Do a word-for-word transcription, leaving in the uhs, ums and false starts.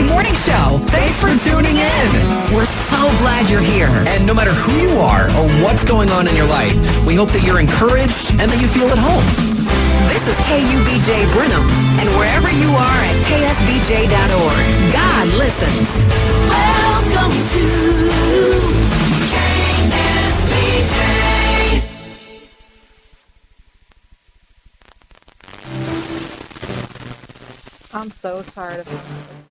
Morning Show. Thanks for tuning in. We're so glad you're here. And no matter who you are or what's going on in your life, we hope that you're encouraged and that you feel at home. This is K U B J Brenham, and wherever you are at K S B J dot org, God listens. Welcome to K S B J. I'm so tired of